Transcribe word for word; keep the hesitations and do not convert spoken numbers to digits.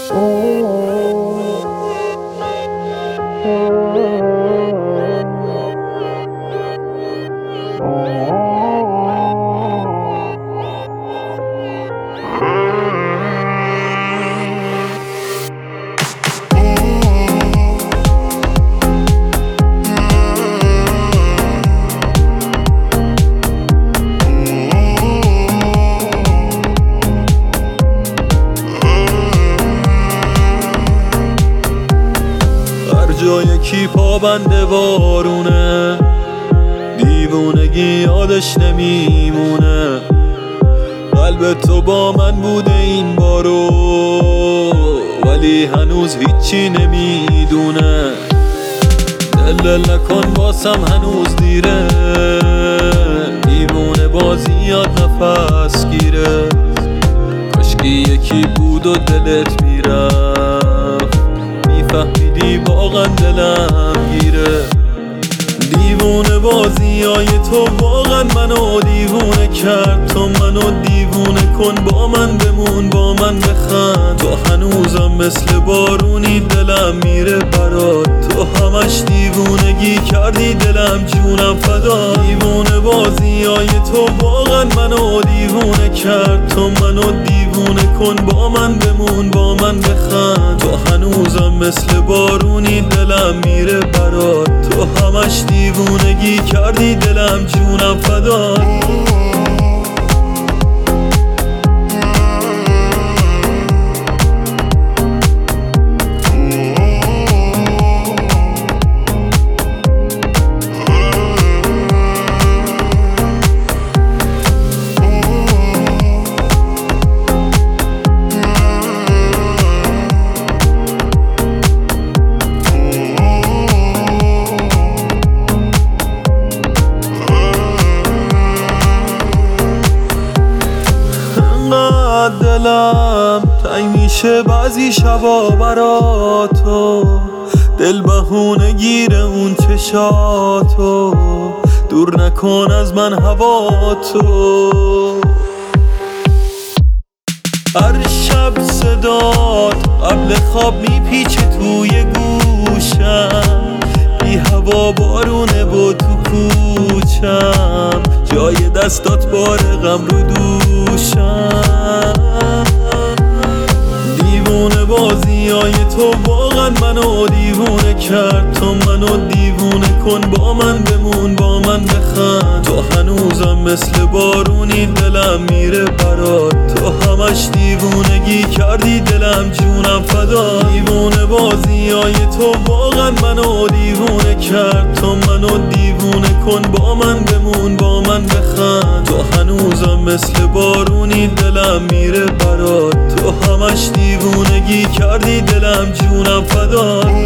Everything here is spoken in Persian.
جا یکی پابند بارونه، دیوونگی یادش نمیمونه. قلب تو با من بوده این بارو، ولی هنوز هیچی نمیدونه. دل دل نکن باسم هنوز دیره، دیوونه بازی یاد نفس گیره. کاشکی یکی بود و دلت میرفت، میفهمیدی واقعا دلم گیره. دیوونه بازی های تو واقعا منو دیوونه کرد. تو منو دیوونه کن، با من بمون، با من بخند. تو هنوزم مثل بارونی دلم میره برات. تو همش دیوونگی کردی دلم، جونم فدا. دیوونه بازی های تو واقعا منو دیوونه کرد. تو منو دیوونه کن، با من بمون، با من بخند. تو هنوزم مثل بارونی دلم میره برات. تو همش دیوونگی کردی دلم، جونم فدا. دلم تنگ میشه بعضی شبا براتو، دل بهونه گیره اون چشاتو. دور نکن از من هواتو، هر شب صدات قبل خواب میپیچه توی گوشم. بی هوا بارونه و تو کوچم، جای دستات بار غم رو دوشم. دیوونه بازی های تو واقعا منو دیوونه کرد. تو منو دیوونه کن، با من بمون، با من بخند. تو هنوزم مثل بارونی دلم میره برات. تو همش دیوونگی کردی دلم، جونم فدا. دیوونه بازی های تو واقعا منو دیوونه کرد. تو منو دیوونه کن، با من بمون، با من بخند. تو هنوزم مثل بارونی دلم میره برات. تو همش دیوونگی کردی دلم، جونم فدا.